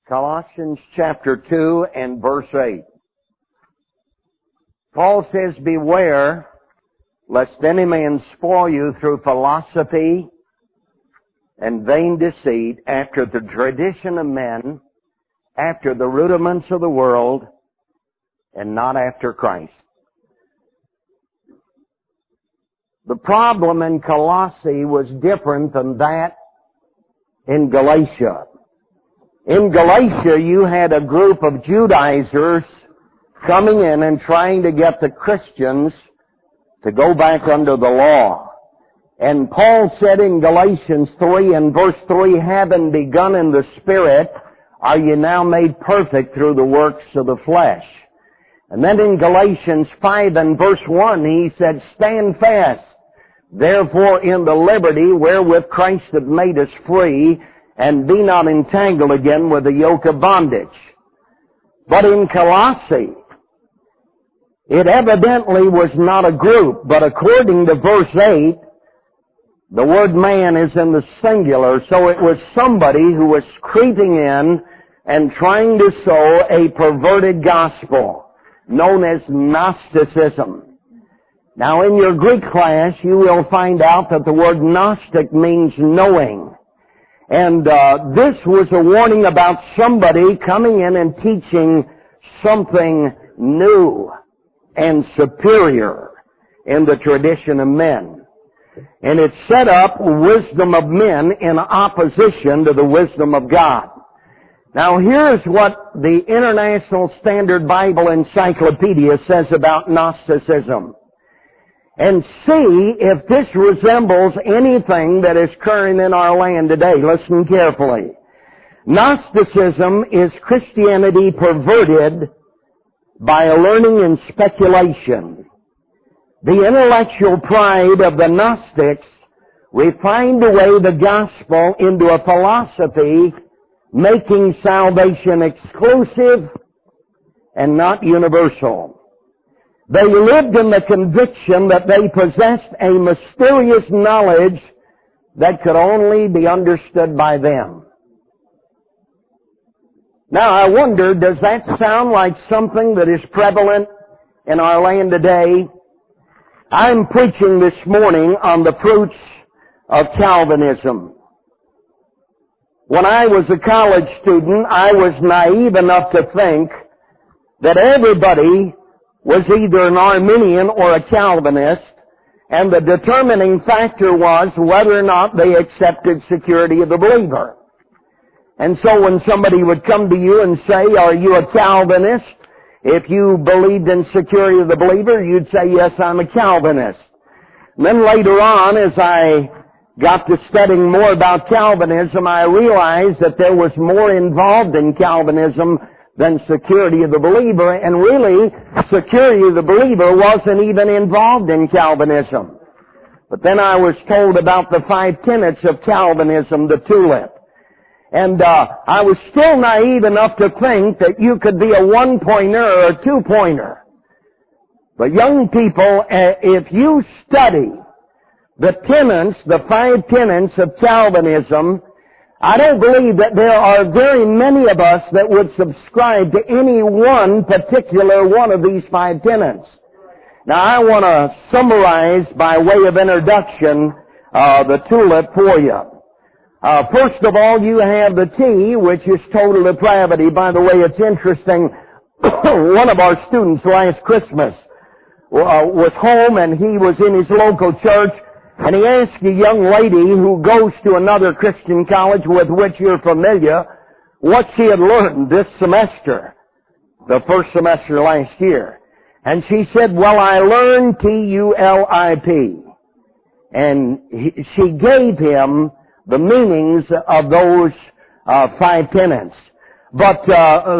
Colossians chapter 2 and verse 8. Paul says, "Beware, lest any man spoil you through philosophy and vain deceit, after the tradition of men, after the rudiments of the world, and not after Christ." The problem in Colossae was different than that in Galatia. In Galatia, you had a group of Judaizers coming in and trying to get the Christians to go back under the law. And Paul said in Galatians 3 and verse 3, "Having begun in the Spirit, are you now made perfect through the works of the flesh?" And then in Galatians 5 and verse 1, he said, "Stand fast, therefore, in the liberty wherewith Christ hath made us free, and be not entangled again with the yoke of bondage." But in Colossae, it evidently was not a group, but according to verse 8, the word man is in the singular, so it was somebody who was creeping in and trying to sow a perverted gospel, known as Gnosticism. Now, in your Greek class, you will find out that the word Gnostic means knowing. And this was a warning about somebody coming in and teaching something new and superior in the tradition of men. And it set up wisdom of men in opposition to the wisdom of God. Now here's what the International Standard Bible Encyclopedia says about Gnosticism. And see if this resembles anything that is current in our land today. Listen carefully. Gnosticism is Christianity perverted by learning and speculation. The intellectual pride of the Gnostics refined away the gospel into a philosophy, making salvation exclusive and not universal. They lived in the conviction that they possessed a mysterious knowledge that could only be understood by them. Now I wonder, does that sound like something that is prevalent in our land today? I'm preaching this morning on the fruits of Calvinism. When I was a college student, I was naive enough to think that everybody was either an Arminian or a Calvinist, and the determining factor was whether or not they accepted security of the believer. And so when somebody would come to you and say, "Are you a Calvinist?" If you believed in security of the believer, you'd say, "Yes, I'm a Calvinist." And then later on, as I got to studying more about Calvinism, I realized that there was more involved in Calvinism than security of the believer, and really, security of the believer wasn't even involved in Calvinism. But then I was told about the 5 tenets of Calvinism, the tulip. And I was still naive enough to think that you could be a 1-pointer or a 2-pointer. But young people, if you study the tenets, the 5 tenets of Calvinism, I don't believe that there are very many of us that would subscribe to any one particular one of these 5 tenets. Now I want to summarize by way of introduction the tulip for you. First of all, you have the T, which is total depravity. By the way, it's interesting. One of our students last Christmas was home, and he was in his local church, and he asked a young lady who goes to another Christian college with which you're familiar what she had learned this semester, the first semester last year. And she said, "Well, I learned TULIP." And she gave him the meanings of those 5 tenets. But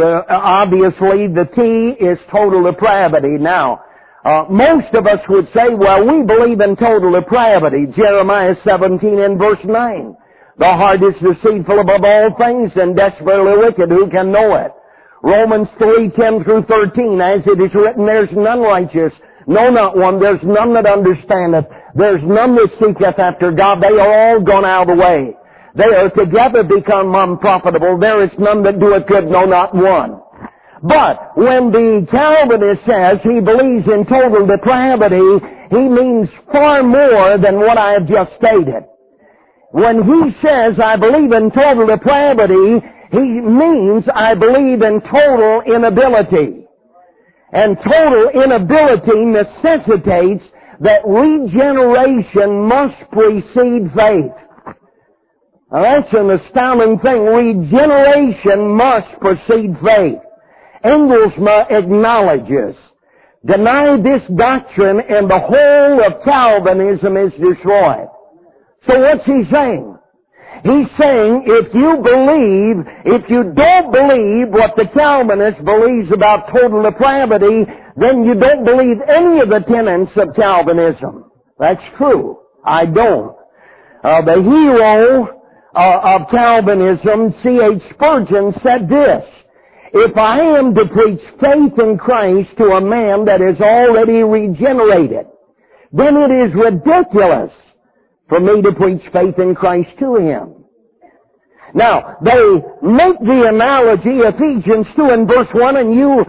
obviously the T is total depravity. Now, most of us would say, "Well, we believe in total depravity." Jeremiah 17 and verse 9. "The heart is deceitful above all things and desperately wicked. Who can know it?" Romans 3:10 through 13. "As it is written, there's none righteous, no, not one. There's none that understandeth. There's none that seeketh after God. They are all gone out of the way. They are together become unprofitable. There is none that doeth good, no, not one. But when the Calvinist says he believes in total depravity, he means far more than what I have just stated. When he says, I believe in total depravity, he means I believe in total inability. And total inability necessitates that regeneration must precede faith. Now that's an astounding thing. Regeneration must precede faith. Engelsma acknowledges, deny this doctrine and the whole of Calvinism is destroyed. So what's he saying? He's saying if you don't believe what the Calvinist believes about total depravity, then you don't believe any of the tenets of Calvinism. That's true. I don't. The hero of Calvinism, C.H. Spurgeon, said this: if I am to preach faith in Christ to a man that is already regenerated, then it is ridiculous for me to preach faith in Christ to him. Now, they make the analogy, Ephesians 2 and verse 1, and you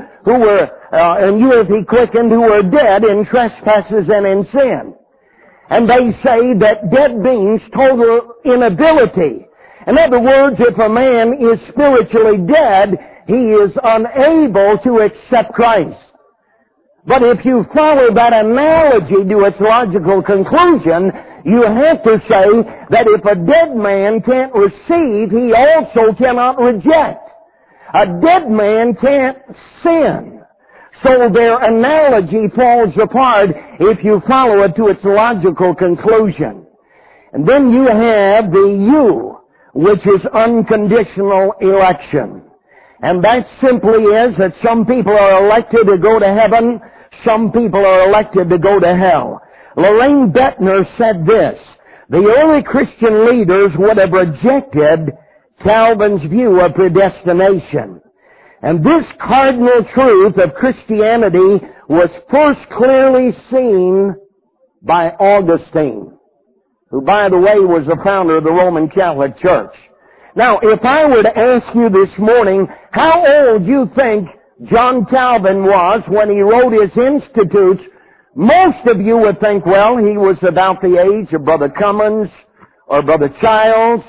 hath he quickened who were dead in trespasses and in sin. And they say that dead means total inability. In other words, if a man is spiritually dead, he is unable to accept Christ. But if you follow that analogy to its logical conclusion, you have to say that if a dead man can't receive, he also cannot reject. A dead man can't sin. So their analogy falls apart if you follow it to its logical conclusion. And then you have the U, which is unconditional election. And that simply is that some people are elected to go to heaven, some people are elected to go to hell. Lorraine Bettner said this: the early Christian leaders would have rejected Calvin's view of predestination. And this cardinal truth of Christianity was first clearly seen by Augustine, who, by the way, was the founder of the Roman Catholic Church. Now, if I were to ask you this morning, how old you think John Calvin was when he wrote his Institutes, most of you would think, well, he was about the age of Brother Cummins or Brother Childs.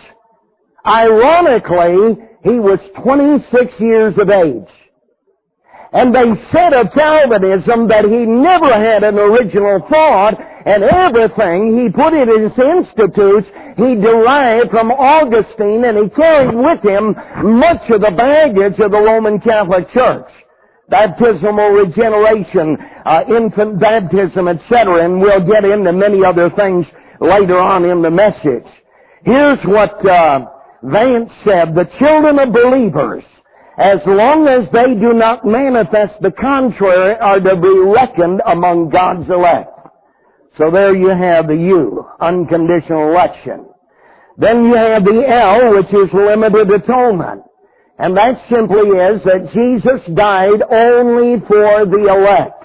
Ironically, he was 26 years of age. And they said of Calvinism that he never had an original thought, and everything he put in his Institutes he derived from Augustine, and he carried with him much of the baggage of the Roman Catholic Church. Baptismal regeneration, infant baptism, etc., and we'll get into many other things later on in the message. Here's what Vance said: the children of believers, as long as they do not manifest the contrary, are to be reckoned among God's elect. So there you have the U, unconditional election. Then you have the L, which is limited atonement. And that simply is that Jesus died only for the elect.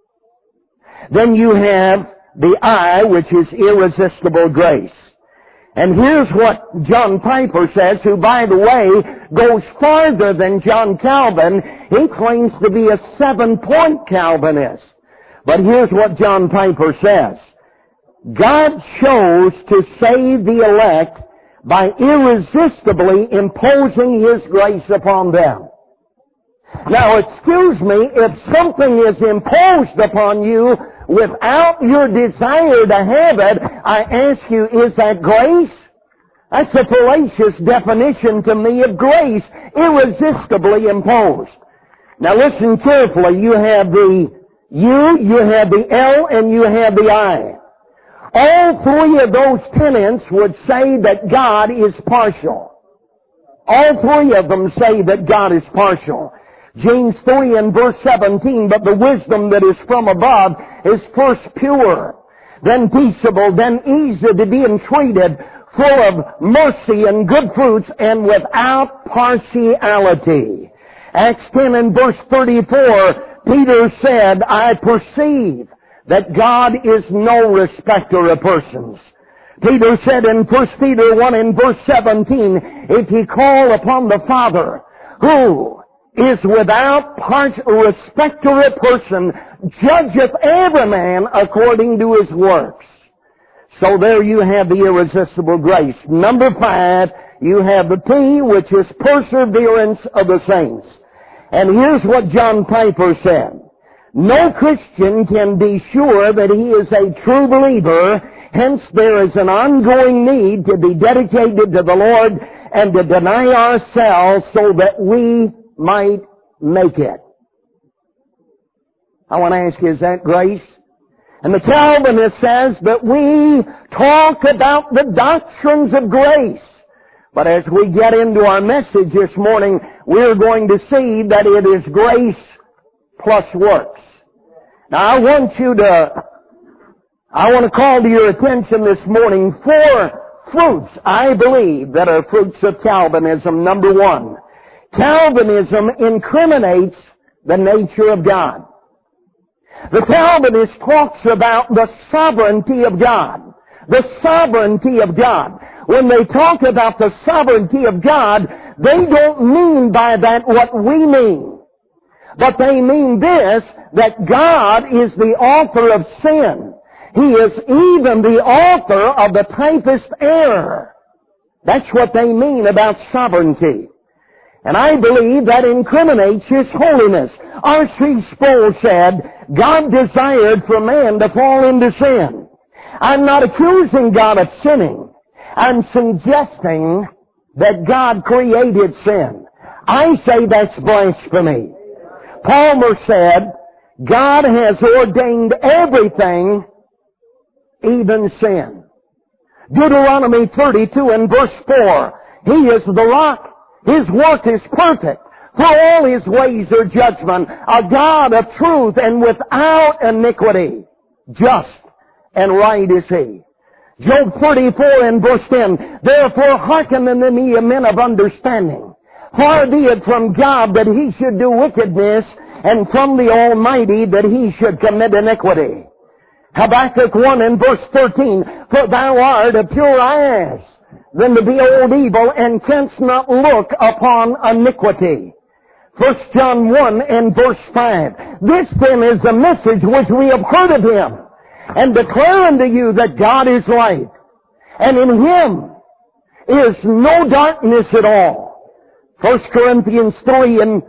Then you have the I, which is irresistible grace. And here's what John Piper says, who, by the way, goes farther than John Calvin. He claims to be a 7-point Calvinist. But here's what John Piper says: God chose to save the elect by irresistibly imposing His grace upon them. Now, excuse me, if something is imposed upon you without your desire to have it, I ask you, is that grace? That's a fallacious definition to me of grace, irresistibly imposed. Now listen carefully. You have the U, you have the L, and you have the I. All three of those tenets would say that God is partial. All three of them say that God is partial. James 3 and verse 17, but the wisdom that is from above is first pure, then peaceable, then easy to be entreated, full of mercy and good fruits, and without partiality. Acts 10 and verse 34, Peter said, I perceive that God is no respecter of persons. Peter said in 1 Peter 1 and verse 17, if ye call upon the Father, who is without part or respecter of person, judgeth every man according to his works. So there you have the irresistible grace. Number 5, you have the P, which is perseverance of the saints. And here's what John Piper said. No Christian can be sure that he is a true believer. Hence there is an ongoing need to be dedicated to the Lord and to deny ourselves so that we might make it. I want to ask you, is that grace? And the Calvinist says that we talk about the doctrines of grace. But as we get into our message this morning, we're going to see that it is grace plus works. Now I want to call to your attention this morning 4 fruits, I believe, that are fruits of Calvinism. Number 1, Calvinism incriminates the nature of God. The Calvinist talks about the sovereignty of God. The sovereignty of God. When they talk about the sovereignty of God, they don't mean by that what we mean. But they mean this, that God is the author of sin. He is even the author of the typist error. That's what they mean about sovereignty. And I believe that incriminates His holiness. R.C. Sproul said, God desired for man to fall into sin. I'm not accusing God of sinning. I'm suggesting that God created sin. I say that's blasphemy. Palmer said, God has ordained everything, even sin. Deuteronomy 32 and verse 4, He is the rock. His work is perfect. For all His ways are judgment. A God of truth and without iniquity. Just and right is He. Job 34 and verse 10, Therefore hearken unto me, ye men of understanding. Far be it from God that He should do wickedness, and from the Almighty that He should commit iniquity. Habakkuk 1 and verse 13, For thou art a purer eyes than to behold evil, and canst not look upon iniquity. 1 John 1 and verse 5, This then is the message which we have heard of Him, and declare unto you that God is light, and in Him is no darkness at all. 1 Corinthians 3 and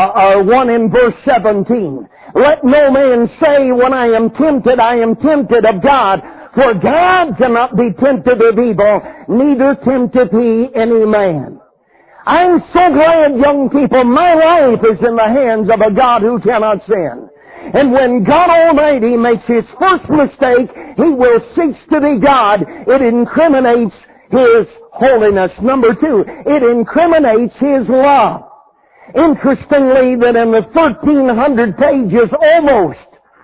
1 in verse 17. Let no man say, when I am tempted of God. For God cannot be tempted of evil, neither tempteth He any man. I'm so glad, young people, my life is in the hands of a God who cannot sin. And when God Almighty makes His first mistake, He will cease to be God. It incriminates His holiness. Number 2, it incriminates His love. Interestingly, that in the 1,300 pages, almost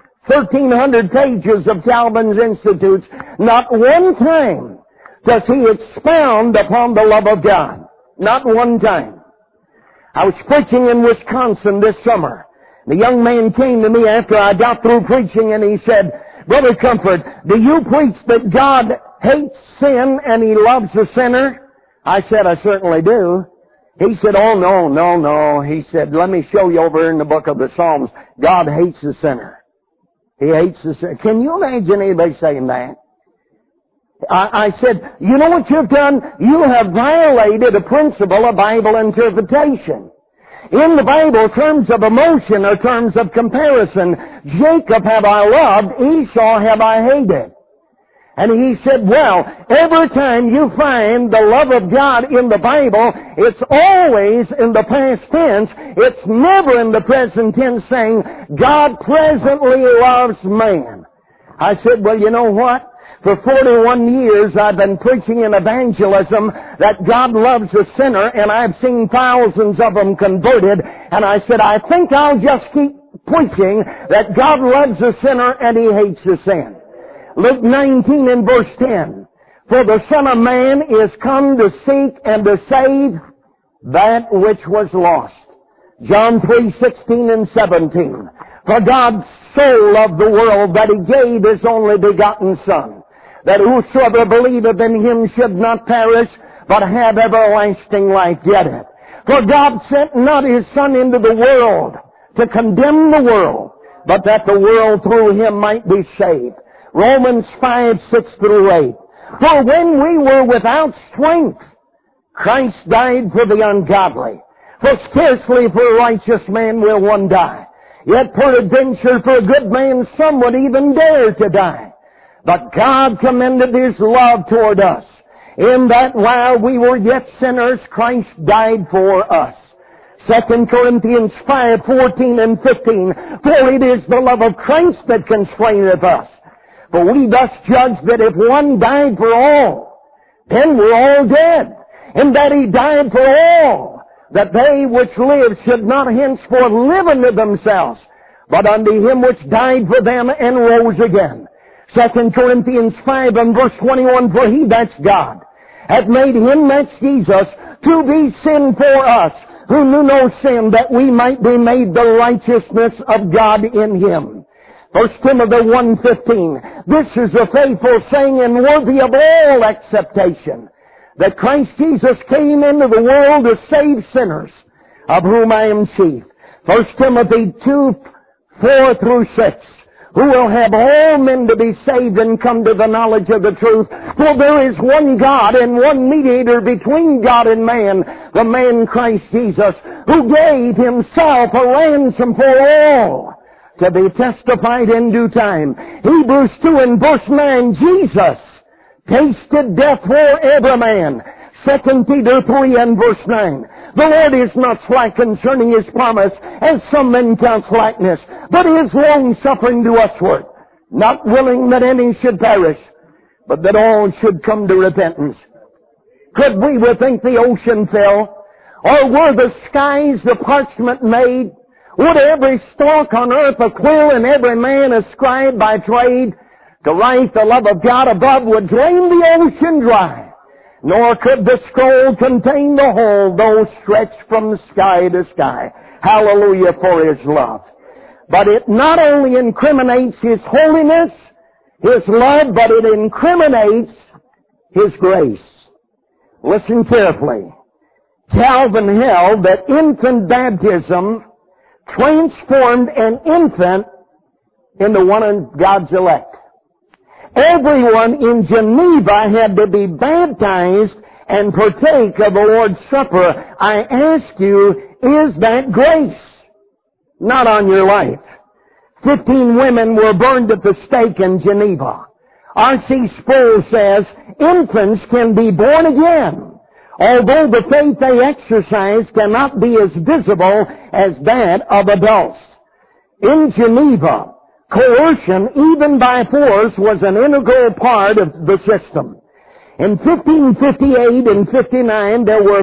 1,300 pages of Calvin's Institutes, not one time does he expound upon the love of God. Not one time. I was preaching in Wisconsin this summer. The young man came to me after I got through preaching and he said, Brother Comfort, do you preach that God hates sin and He loves the sinner? I said, I certainly do. He said, oh, no. He said, let me show you over in the book of the Psalms. God hates the sinner. He hates the sinner. Can you imagine anybody saying that? I said, you know what you've done? You have violated a principle of Bible interpretation. In the Bible, terms of emotion are terms of comparison. Jacob have I loved, Esau have I hated. And he said, well, every time you find the love of God in the Bible, it's always in the past tense. It's never in the present tense saying, God presently loves man. I said, well, you know what? For 41 years I've been preaching in evangelism that God loves the sinner, and I've seen thousands of them converted. And I said, I think I'll just keep preaching that God loves the sinner and He hates the sin. Luke 19 and verse 10. For the Son of Man is come to seek and to save that which was lost. John 3:16 and 17. For God so loved the world that He gave His only begotten Son, that whosoever believeth in him should not perish, but have everlasting life. Get it? For God sent not his Son into the world to condemn the world, but that the world through him might be saved. Romans 5:6-8. For when we were without strength, Christ died for the ungodly. For scarcely for a righteous man will one die. Yet peradventure for a good man some would even dare to die. But God commended his love toward us, in that while we were yet sinners, Christ died for us. 2 Corinthians 5:14 and 15. For it is the love of Christ that constraineth us. For we thus judge that if one died for all, then we're all dead. And that he died for all, that they which live should not henceforth live unto themselves, but unto him which died for them and rose again. 2 Corinthians 5:21. For he, that's God, hath made him, that's Jesus, to be sin for us, who knew no sin, that we might be made the righteousness of God in him. 1 Timothy 1:15. This is a faithful saying and worthy of all acceptation, that Christ Jesus came into the world to save sinners, of whom I am chief. 1 Timothy 2:4-6. Who will have all men to be saved and come to the knowledge of the truth. For there is one God and one mediator between God and man, the man Christ Jesus, who gave himself a ransom for all, to be testified in due time. Hebrews 2:9. Jesus tasted death for every man. 2 Peter 3:9. The Lord is not slack concerning his promise, as some men count slackness, but is long-suffering to usward, not willing that any should perish, but that all should come to repentance. Could we think the ocean fell? Or were the skies the parchment made? Would every stalk on earth a quill and every man a scribe by trade? To write the love of God above would drain the ocean dry. Nor could the scroll contain the whole, though stretched from sky to sky. Hallelujah for his love. But it not only incriminates his holiness, his love, but it incriminates his grace. Listen carefully. Calvin held that infant baptism transformed an infant into one of God's elect. Everyone in Geneva had to be baptized and partake of the Lord's Supper. I ask you, is that grace? Not on your life. 15 women were burned at the stake in Geneva. R.C. Sproul says, infants can be born again, although the faith they exercise cannot be as visible as that of adults. In Geneva, coercion, even by force, was an integral part of the system. In 1558 and 59, there were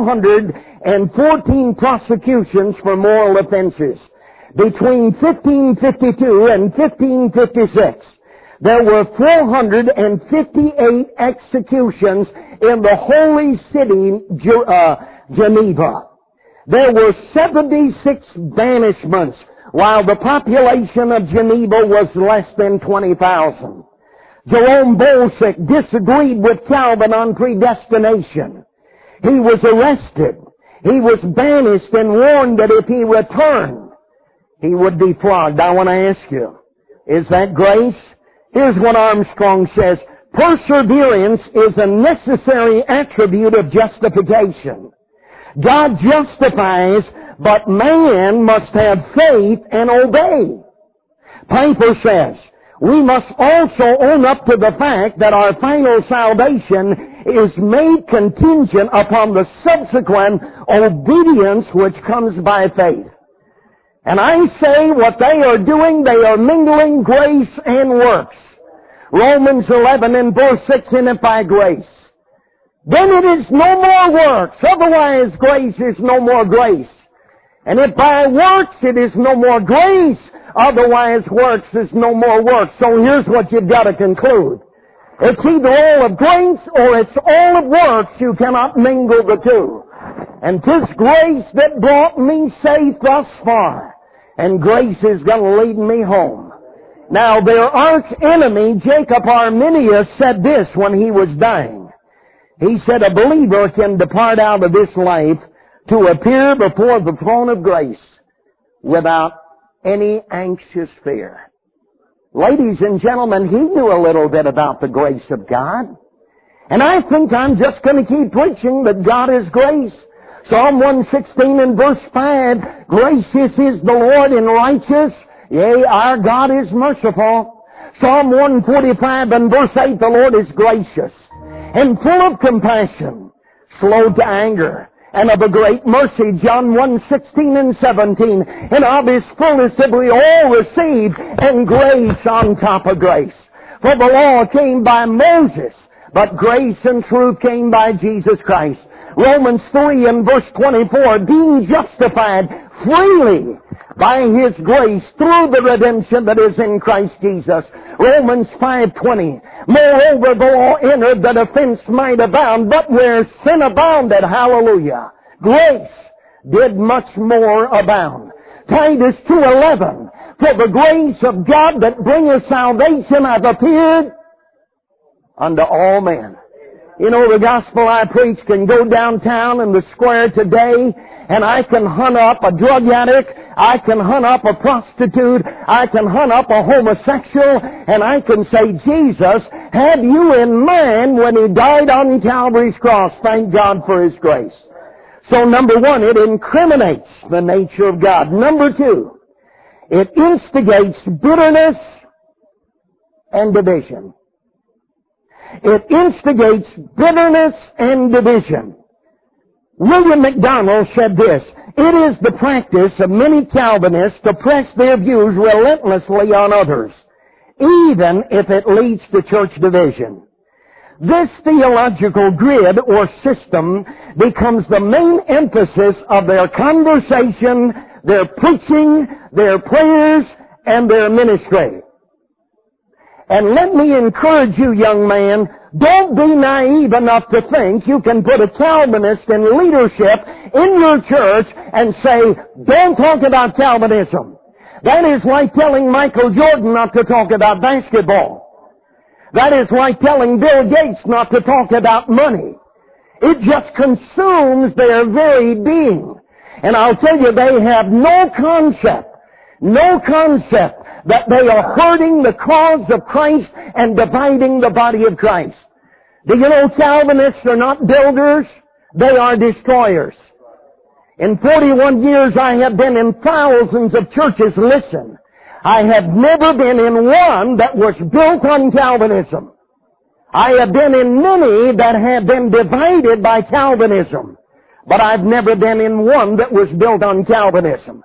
414 prosecutions for moral offenses. Between 1552 and 1556, there were 458 executions in the holy city, Geneva. There were 76 banishments, while the population of Geneva was less than 20,000. Jerome Bolsec disagreed with Calvin on predestination. He was arrested. He was banished and warned that if he returned, he would be flogged. I want to ask you, is that grace? Here's what Armstrong says. Perseverance is a necessary attribute of justification. God justifies, but man must have faith and obey. Piper says, we must also own up to the fact that our final salvation is made contingent upon the subsequent obedience which comes by faith. And I say what they are doing, they are mingling grace and works. Romans 11 and verse 6, in it by grace. Then it is no more works, otherwise grace is no more grace. And if by works it is no more grace, otherwise works is no more works. So here's what you've got to conclude. It's either all of grace or it's all of works. You cannot mingle the two. And 'tis grace that brought me safe thus far. And grace is going to lead me home. Now, their arch enemy, Jacob Arminius, said this when he was dying. He said, a believer can depart out of this life to appear before the throne of grace without any anxious fear. Ladies and gentlemen, he knew a little bit about the grace of God. And I think I'm just going to keep preaching that God is grace. Psalm 116 and verse 5, gracious is the Lord and righteous. Yea, our God is merciful. Psalm 145 and verse 8, the Lord is gracious and full of compassion, slow to anger, and of a great mercy. John 1:16 and 17. And of His fullness have we all received, and grace on top of grace. For the law came by Moses, but grace and truth came by Jesus Christ. Romans 3 and verse 24, being justified freely by His grace through the redemption that is in Christ Jesus. Romans 5:20, moreover the law entered that offense might abound, but where sin abounded, hallelujah, grace did much more abound. Titus 2:11, for the grace of God that bringeth salvation hath appeared unto all men. You know, the gospel I preach can go downtown in the square today, and I can hunt up a drug addict, I can hunt up a prostitute, I can hunt up a homosexual, and I can say, Jesus had you in mind when He died on Calvary's cross. Thank God for His grace. So number one, it incriminates the nature of God. Number two, it instigates bitterness and division. It instigates bitterness and division. William MacDonald said this, it is the practice of many Calvinists to press their views relentlessly on others, even if it leads to church division. This theological grid or system becomes the main emphasis of their conversation, their preaching, their prayers, and their ministry. And let me encourage you, young man, don't be naive enough to think you can put a Calvinist in leadership in your church and say, don't talk about Calvinism. That is like telling Michael Jordan not to talk about basketball. That is like telling Bill Gates not to talk about money. It just consumes their very being. And I'll tell you, they have no concept that they are hurting the cause of Christ and dividing the body of Christ. Do you know Calvinists are not builders? They are destroyers. In 41 years I have been in thousands of churches. Listen, I have never been in one that was built on Calvinism. I have been in many that have been divided by Calvinism. But I've never been in one that was built on Calvinism.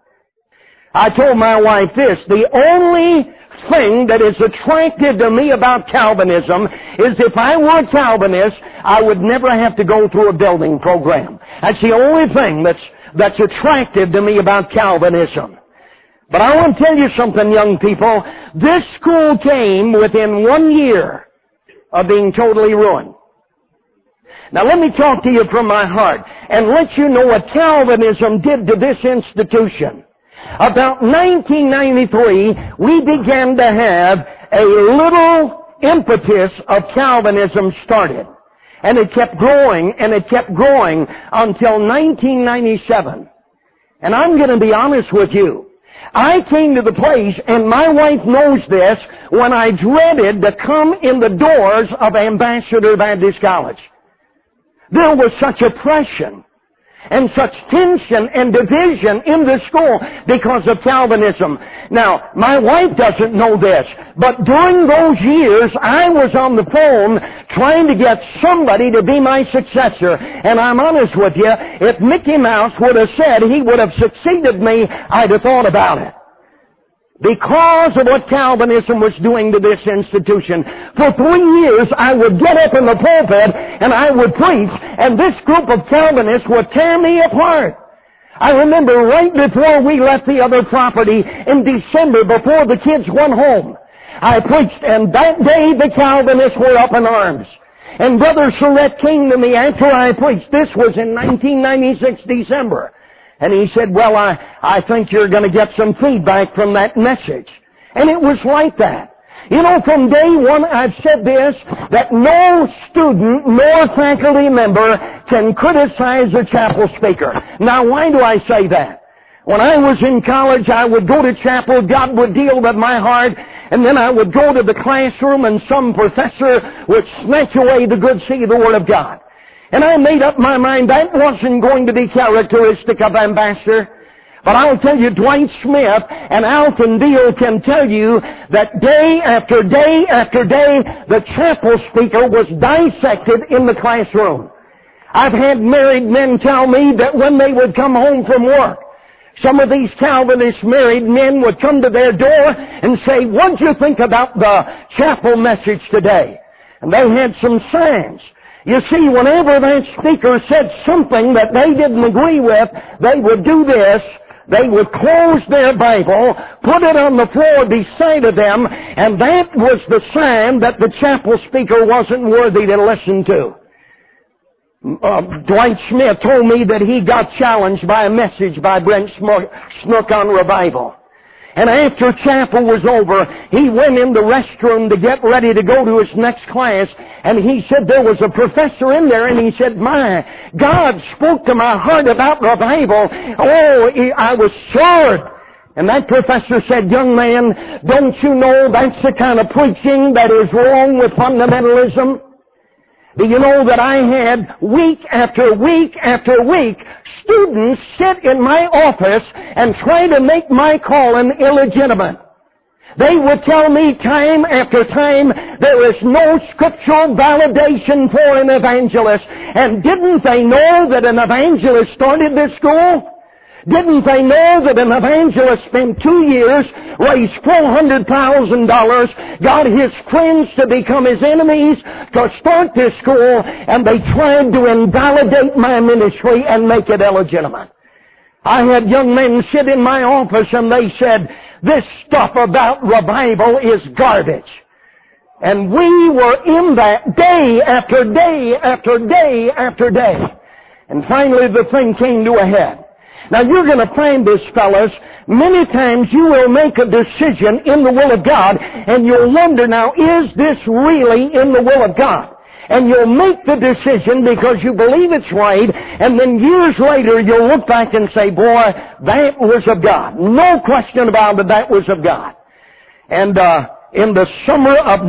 I told my wife this, the only thing that is attractive to me about Calvinism is if I were a Calvinist, I would never have to go through a building program. That's the only thing that's attractive to me about Calvinism. But I want to tell you something, young people. This school came within 1 year of being totally ruined. Now let me talk to you from my heart and let you know what Calvinism did to this institution. About 1993, we began to have a little impetus of Calvinism started. And it kept growing, and it kept growing until 1997. And I'm going to be honest with you. I came to the place, and my wife knows this, when I dreaded to come in the doors of Ambassador Baptist College. There was such oppression and such tension and division in the school because of Calvinism. Now, my wife doesn't know this, but during those years, I was on the phone trying to get somebody to be my successor. And I'm honest with you, if Mickey Mouse would have said he would have succeeded me, I'd have thought about it. Because of what Calvinism was doing to this institution. For 3 years, I would get up in the pulpit and I would preach, and this group of Calvinists would tear me apart. I remember right before we left the other property in December, before the kids went home, I preached, and that day the Calvinists were up in arms. And Brother Surratt came to me after I preached. This was in 1996, December. And he said, well, I think you're going to get some feedback from that message. And it was like that. You know, from day one I've said this, that no student nor faculty member can criticize a chapel speaker. Now, why do I say that? When I was in college, I would go to chapel, God would deal with my heart, and then I would go to the classroom and some professor would snatch away the good seed of the Word of God. And I made up my mind that wasn't going to be characteristic of Ambassador. But I'll tell you, Dwight Smith and Alton Deal can tell you that day after day after day, the chapel speaker was dissected in the classroom. I've had married men tell me that when they would come home from work, some of these Calvinist married men would come to their door and say, "What'd you think about the chapel message today?" And they had some signs. You see, whenever that speaker said something that they didn't agree with, they would do this. They would close their Bible, put it on the floor beside of them, and that was the sign that the chapel speaker wasn't worthy to listen to. Dwight Smith told me that he got challenged by a message by Brent Snook on revival. And after chapel was over, he went in the restroom to get ready to go to his next class, and he said there was a professor in there, and he said, "My, God spoke to my heart about revival. Oh, I was sure." And that professor said, "Young man, don't you know that's the kind of preaching that is wrong with fundamentalism? Do you know that I had week after week after week students sit in my office and try to make my calling illegitimate? They would tell me time after time there is no scriptural validation for an evangelist. And didn't they know that an evangelist started this school? Didn't they know that an evangelist spent 2 years, raised $400,000, got his friends to become his enemies to start this school, and they tried to invalidate my ministry and make it illegitimate? I had young men sit in my office and they said, "This stuff about revival is garbage." And we were in that day after day after day after day. And finally the thing came to a head. Now you're going to find this, fellas, many times you will make a decision in the will of God, and you'll wonder, now, is this really in the will of God? And you'll make the decision because you believe it's right, and then years later you'll look back and say, "Boy, that was of God." No question about it, that was of God. And in the summer of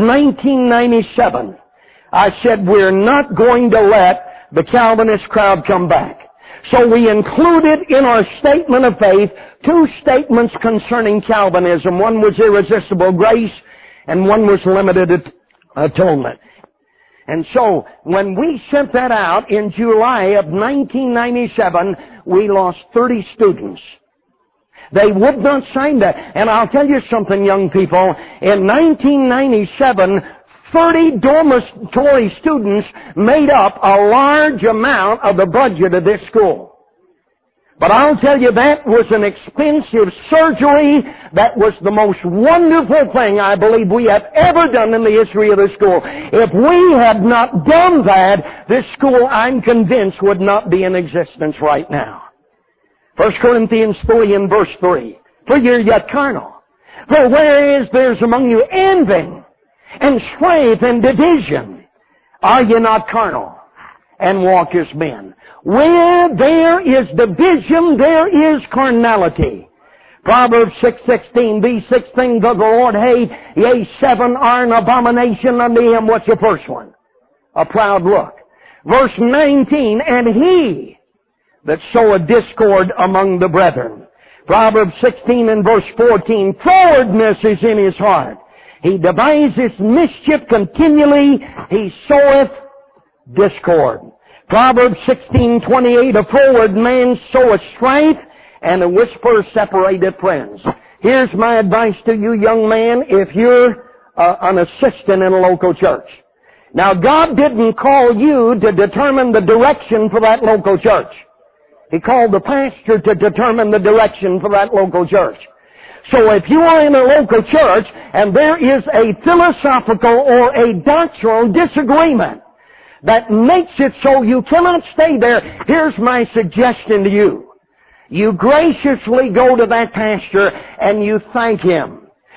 1997, I said, we're not going to let the Calvinist crowd come back. So we included in our statement of faith 2 statements concerning Calvinism. One was irresistible grace, and one was limited atonement. And so when we sent that out in July of 1997, we lost 30 students. They would not sign that. And I'll tell you something, young people. In 1997, 30 dormitory students made up a large amount of the budget of this school. But I'll tell you, that was an expensive surgery. That was the most wonderful thing I believe we have ever done in the history of the school. If we had not done that, this school, I'm convinced, would not be in existence right now. 1 Corinthians 3 and verse 3. "For you're yet carnal. For whereas there's among you envy and strife and division, are ye not carnal, and walk as men?" Where there is division, there is carnality. Proverbs 6:16, "These 6 things doth the Lord hate, yea, 7 are an abomination unto him." What's the first one? A proud look. Verse 19, "And he that soweth discord among the brethren." Proverbs 16 and verse 14, "Frowardness is in his heart. He deviseth mischief continually. He soweth discord." Proverbs 16:28, "A froward man soweth strife, and a whisper separateth friends." Here's my advice to you, young man, if you're an assistant in a local church. Now, God didn't call you to determine the direction for that local church. He called the pastor to determine the direction for that local church. So if you are in a local church and there is a philosophical or a doctrinal disagreement that makes it so you cannot stay there, here's my suggestion to you. You graciously go to that pastor and you thank him.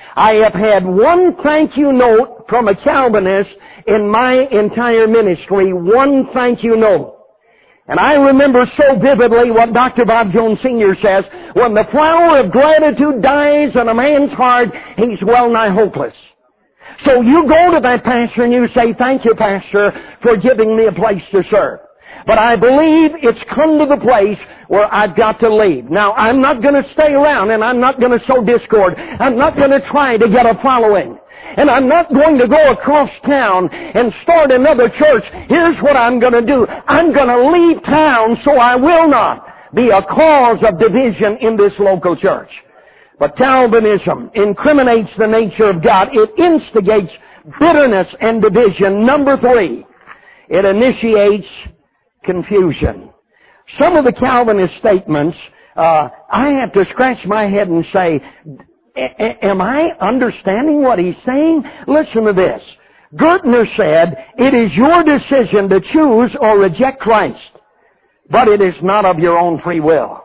I have had one thank you note from a Calvinist in my entire ministry. One thank you note. And I remember so vividly what Dr. Bob Jones Sr. says, when the flower of gratitude dies in a man's heart, he's well nigh hopeless. So you go to that pastor and you say, thank you, Pastor, for giving me a place to serve. But I believe it's come to the place where I've got to leave. Now, I'm not going to stay around and I'm not going to sow discord. I'm not going to try to get a following. And I'm not going to go across town and start another church. Here's what I'm going to do. I'm going to leave town so I will not be a cause of division in this local church. But Calvinism incriminates the nature of God. It instigates bitterness and division. Number 3, it initiates confusion. Some of the Calvinist statements, I have to scratch my head and say, am I understanding what he's saying? Listen to this. Gertner said, it is your decision to choose or reject Christ, but it is not of your own free will.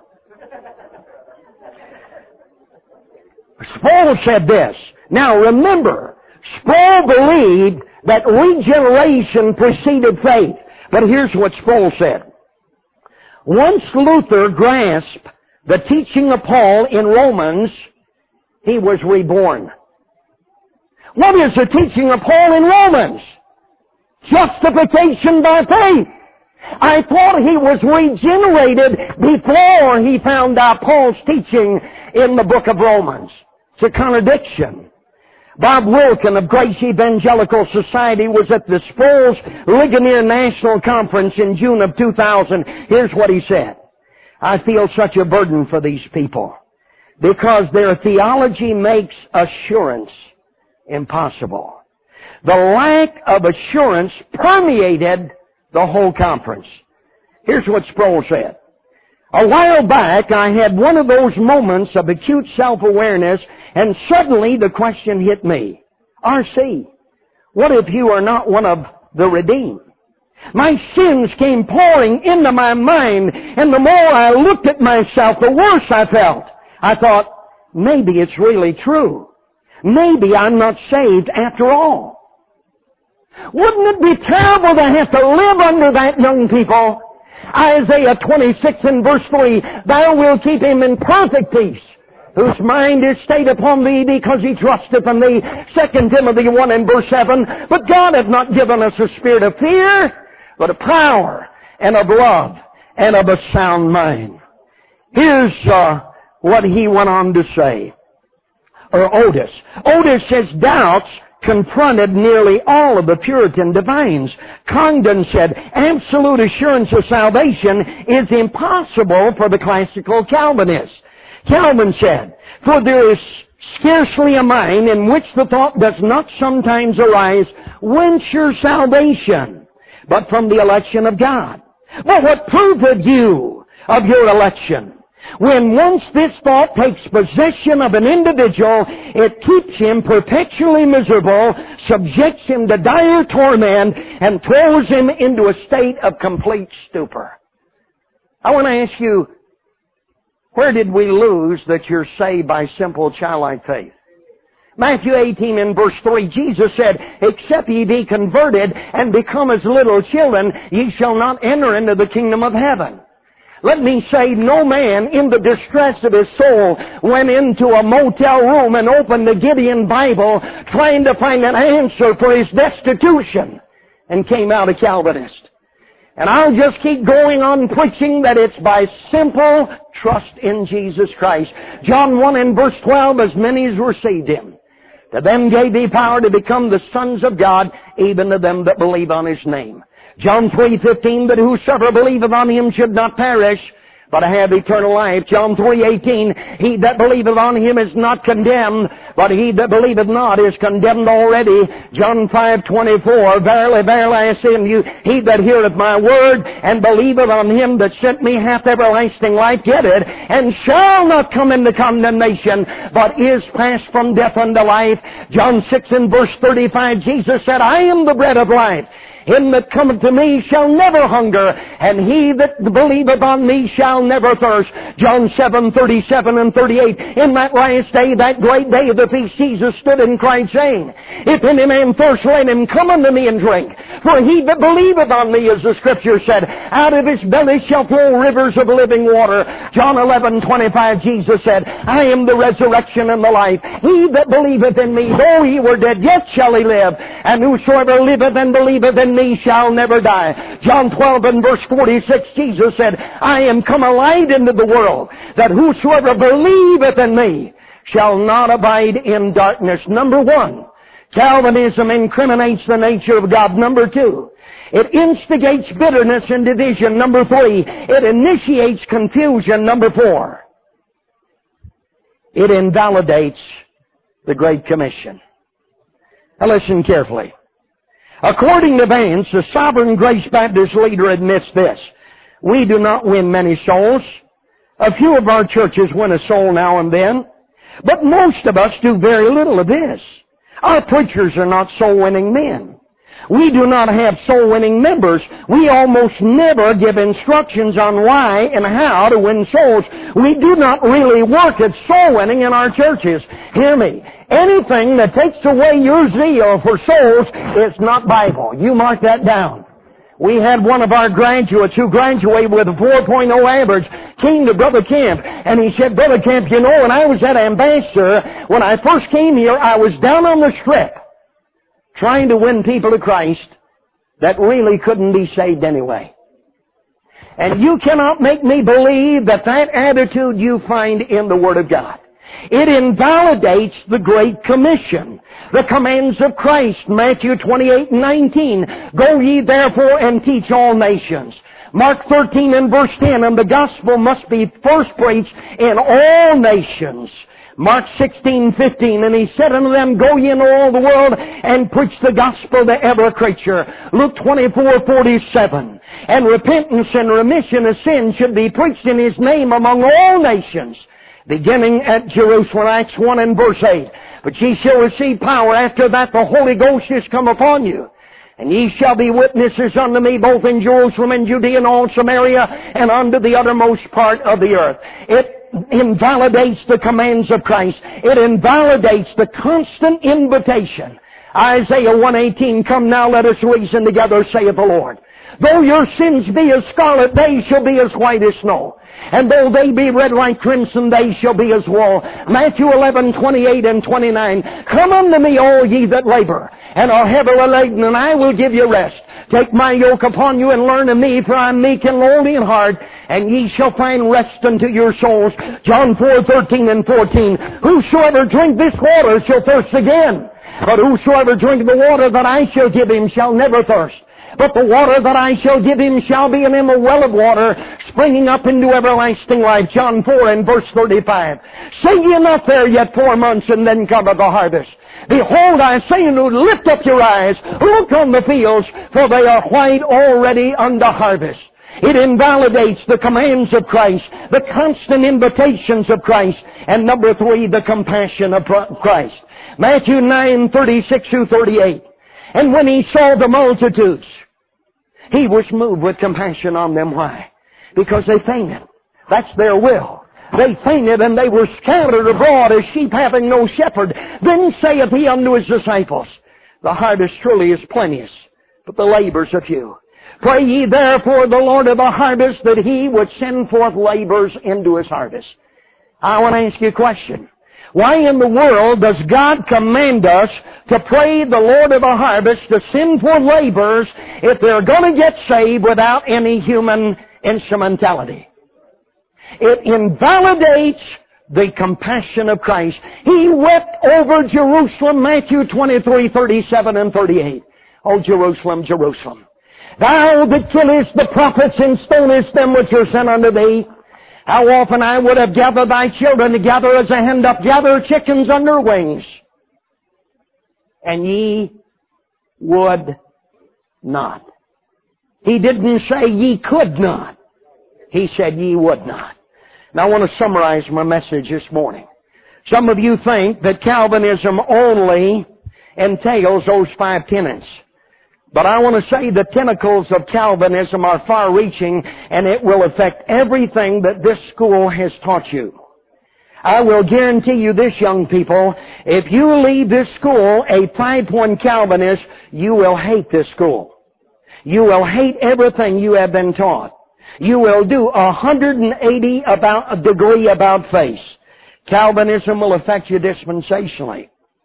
Sproul said this. Now remember, Sproul believed that regeneration preceded faith. But here's what Sproul said. Once Luther grasped the teaching of Paul in Romans, he was reborn. What is the teaching of Paul in Romans? Justification by faith. I thought he was regenerated before he found out Paul's teaching in the book of Romans. It's a contradiction. Bob Wilkin of Grace Evangelical Society was at the Sproul's Ligonier National Conference in June of 2000. Here's what he said. I feel such a burden for these people because their theology makes assurance impossible. The lack of assurance permeated the whole conference. Here's what Sproul said. A while back, I had one of those moments of acute self-awareness, and suddenly the question hit me. R.C., what if you are not one of the redeemed? My sins came pouring into my mind, and the more I looked at myself, the worse I felt. I thought, maybe it's really true. Maybe I'm not saved after all. Wouldn't it be terrible to have to live under that, young people? Isaiah 26 and verse 3, Thou wilt keep him in perfect peace, whose mind is stayed upon thee because he trusteth in thee. 2 Timothy 1 and verse 7, But God hath not given us a spirit of fear, but of power and of love and of a sound mind. Here's what he went on to say. Or Otis. Otis says doubts confronted nearly all of the Puritan divines. Congdon said, absolute assurance of salvation is impossible for the classical Calvinists. Calvin said, for there is scarcely a mind in which the thought does not sometimes arise, whence your salvation, but from the election of God. But what proveth you of your election? When once this thought takes possession of an individual, it keeps him perpetually miserable, subjects him to dire torment, and throws him into a state of complete stupor. I want to ask you, where did we lose that you're saved by simple childlike faith? Matthew 18 and verse 3, Jesus said, Except ye be converted and become as little children, ye shall not enter into the kingdom of heaven. Let me say, no man in the distress of his soul went into a motel room and opened the Gideon Bible trying to find an answer for his destitution and came out a Calvinist. And I'll just keep going on preaching that it's by simple trust in Jesus Christ. John 1 and verse 12, as many as received him, to them gave he power to become the sons of God, even to them that believe on his name. John 3:15, that whosoever believeth on him should not perish, but have eternal life. John 3:18, he that believeth on him is not condemned, but he that believeth not is condemned already. John 5:24, verily, verily, I say unto you, he that heareth my word and believeth on him that sent me hath everlasting life, get it, and shall not come into condemnation, but is passed from death unto life. John 6 and verse 35, Jesus said, I am the bread of life. Him that cometh to me shall never hunger, and he that believeth on me shall never thirst. John 7:37 and 38. In that last day, that great day of the feast, Jesus stood and cried, saying, If any man thirst, let him come unto me and drink. For he that believeth on me, as the Scripture said, out of his belly shall flow rivers of living water. John 11:25, Jesus said, I am the resurrection and the life. He that believeth in me, though he were dead, yet shall he live. And whosoever liveth and believeth in me shall never die. John 12 and verse 46, Jesus said, I am come a light into the world, that whosoever believeth in me shall not abide in darkness. Number one, Calvinism incriminates the nature of God. Number two, it instigates bitterness and division. Number three, it initiates confusion. Number four, it invalidates the Great Commission. Now listen carefully. According to Vance, the Sovereign Grace Baptist leader admits this. We do not win many souls. A few of our churches win a soul now and then, but most of us do very little of this. Our preachers are not soul-winning men. We do not have soul-winning members. We almost never give instructions on why and how to win souls. We do not really work at soul-winning in our churches. Hear me. Anything that takes away your zeal for souls is not Bible. You mark that down. We had one of our graduates who graduated with a 4.0 average came to Brother Camp, and he said, Brother Camp, you know, when I was at Ambassador, when I first came here, I was down on the strip trying to win people to Christ that really couldn't be saved anyway. And you cannot make me believe that that attitude you find in the Word of God. It invalidates the Great Commission, the commands of Christ, Matthew 28:19. Go ye therefore and teach all nations. Mark 13 and verse 10, and the gospel must be first preached in all nations. Mark 16:15, and he said unto them, Go ye into all the world and preach the gospel to every creature. Luke 24:47, and repentance and remission of sin should be preached in his name among all nations, beginning at Jerusalem. Acts 1 and verse 8. But ye shall receive power. After that the Holy Ghost is come upon you. And ye shall be witnesses unto me both in Jerusalem and Judea and all Samaria and unto the uttermost part of the earth. It invalidates the commands of Christ. It invalidates the constant invitation. Isaiah 1:18, Come now, let us reason together, saith the Lord. Though your sins be as scarlet, they shall be as white as snow. And though they be red like crimson, they shall be as wool. Matthew 11:28 and 29. Come unto me, all ye that labor, and are heavily laden, and I will give you rest. Take my yoke upon you, and learn of me, for I am meek and lowly in heart, and ye shall find rest unto your souls. John 4:13 and 14. Whosoever drink this water shall thirst again. But whosoever drink the water that I shall give him shall never thirst. But the water that I shall give him shall be in him a well of water, springing up into everlasting life. John 4 and verse 35. Say ye not there yet 4 months, and then cometh the harvest. Behold, I say unto you, lift up your eyes, look on the fields, for they are white already unto harvest. It invalidates the commands of Christ, the constant invitations of Christ, and number 3, the compassion of Christ. Matthew 9:36 through 38. And when he saw the multitudes, he was moved with compassion on them. Why? Because they fainted. That's their will. They fainted, and they were scattered abroad as sheep having no shepherd. Then saith he unto his disciples, The harvest truly is plenteous, but the laborers are few. Pray ye therefore the Lord of the harvest that he would send forth laborers into his harvest. I want to ask you a question. Why in the world does God command us to pray the Lord of the harvest to send forth laborers if they're going to get saved without any human instrumentality? It invalidates the compassion of Christ. He wept over Jerusalem, Matthew 23:37 and 38. O Jerusalem, Jerusalem, thou that killest the prophets and stonest them which are sent unto thee, how often I would have gathered thy children together as a hen doth gather chickens under wings, and ye would not. He didn't say ye could not. He said ye would not. Now I want to summarize my message this morning. Some of you think that Calvinism only entails those 5 tenets. But I want to say the tentacles of Calvinism are far-reaching, and it will affect everything that this school has taught you. I will guarantee you this, young people, if you leave this school a 5-1 Calvinist, you will hate this school. You will hate everything you have been taught. You will do 180 degree about face. Calvinism will affect you dispensationally.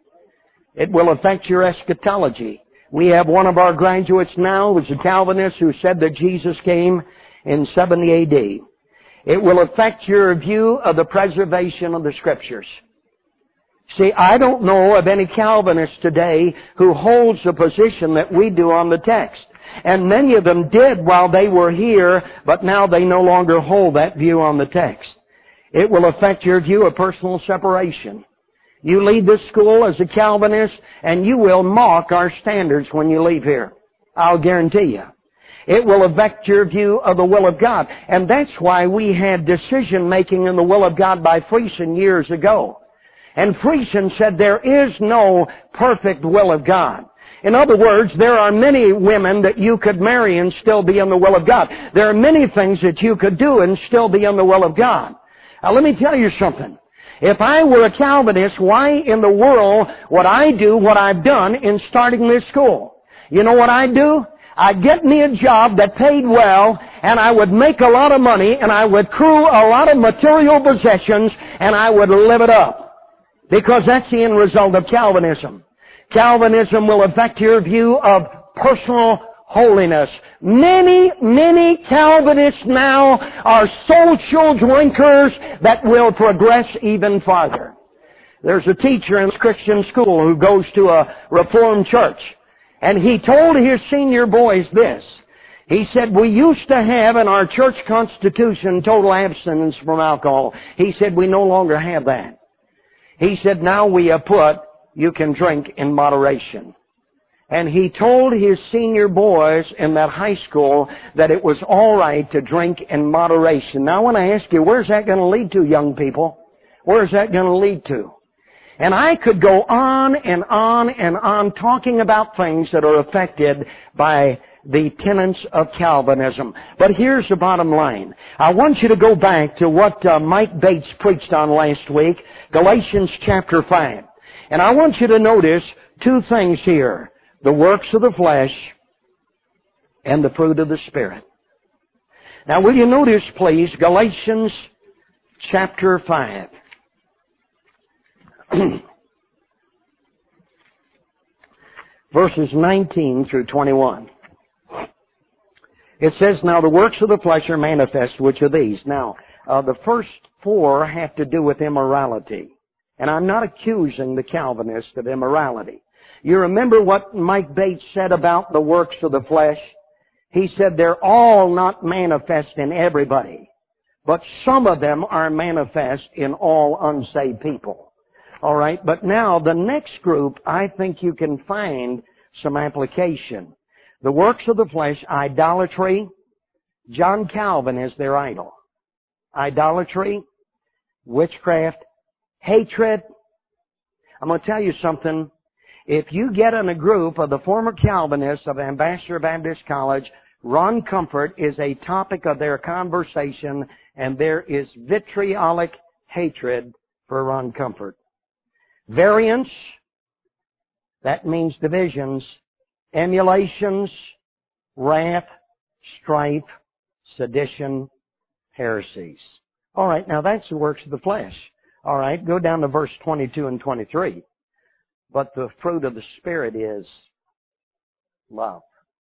It will affect your eschatology. We have one of our graduates now who's a Calvinist who said that Jesus came in 70 A.D. It will affect your view of the preservation of the Scriptures. See, I don't know of any Calvinist today who holds the position that we do on the text. And many of them did while they were here, but now they no longer hold that view on the text. It will affect your view of personal separation. You leave this school as a Calvinist, and you will mock our standards when you leave here. I'll guarantee you. It will affect your view of the will of God. And that's why we had decision-making in the will of God by Friesen years ago. And Friesen said there is no perfect will of God. In other words, there are many women that you could marry and still be in the will of God. There are many things that you could do and still be in the will of God. Now let me tell you something. If I were a Calvinist, why in the world would I do what I've done in starting this school? You know what I'd do? I'd get me a job that paid well, and I would make a lot of money, and I would accrue a lot of material possessions, and I would live it up. Because that's the end result of Calvinism. Calvinism will affect your view of personal holiness. Many Calvinists now are social drinkers that will progress even farther. There's a teacher in a Christian school who goes to a Reformed church, and he told his senior boys this. He said, we used to have in our church constitution total abstinence from alcohol. He said, we no longer have that. He said, now we have put, you can drink in moderation. And he told his senior boys in that high school that it was all right to drink in moderation. Now I want to ask you, where's that going to lead to, young people? Where's that going to lead to? And I could go on and on and on talking about things that are affected by the tenets of Calvinism. But here's the bottom line. I want you to go back to what Mike Bates preached on last week, Galatians chapter 5. And I want you to notice two things here. The works of the flesh and the fruit of the Spirit. Now will you notice, please, Galatians chapter 5. Verses 19 through 21. It says, now the works of the flesh are manifest, which are these. Now, the first four have to do with immorality. And I'm not accusing the Calvinists of immorality. You remember what Mike Bates said about the works of the flesh? He said they're all not manifest in everybody, but some of them are manifest in all unsaved people. All right, but now the next group, I think you can find some application. The works of the flesh, idolatry. John Calvin is their idol. Idolatry, witchcraft, hatred. I'm going to tell you something. If you get in a group of the former Calvinists of Ambassador Baptist College, Ron Comfort is a topic of their conversation, and there is vitriolic hatred for Ron Comfort. Variance, that means divisions, emulations, wrath, strife, sedition, heresies. All right, now that's the works of the flesh. All right, go down to verse 22 and 23. But the fruit of the Spirit is love,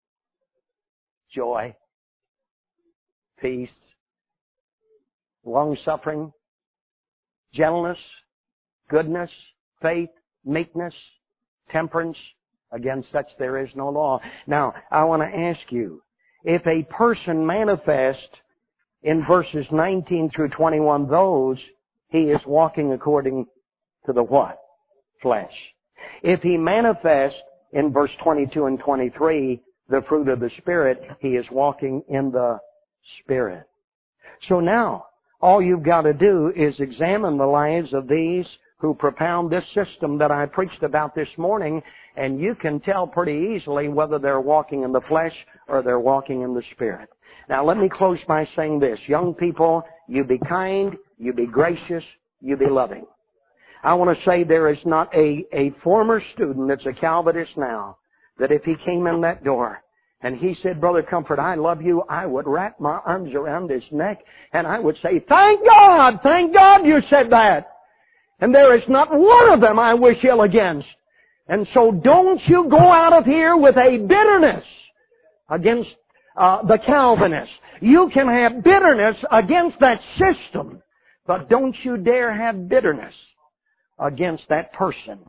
joy, peace, long-suffering, gentleness, goodness, faith, meekness, temperance. Against such there is no law. Now, I want to ask you, if a person manifests in verses 19 through 21 those, he is walking according to the what? Flesh. If he manifests in verse 22 and 23 the fruit of the Spirit, he is walking in the Spirit. So now, All you've got to do is examine the lives of these who propound this system that I preached about this morning, and you can tell pretty easily whether they're walking in the flesh or they're walking in the Spirit. Now let me close by saying this. Young people, you be kind, you be gracious, you be loving. I want to say there is not a former student that's a Calvinist now that if he came in that door and he said, Brother Comfort, I love you, I would wrap my arms around his neck and I would say, thank God you said that. And there is not one of them I wish ill against. And so don't you go out of here with a bitterness against the Calvinists. You can have bitterness against that system, but don't you dare have bitterness against that person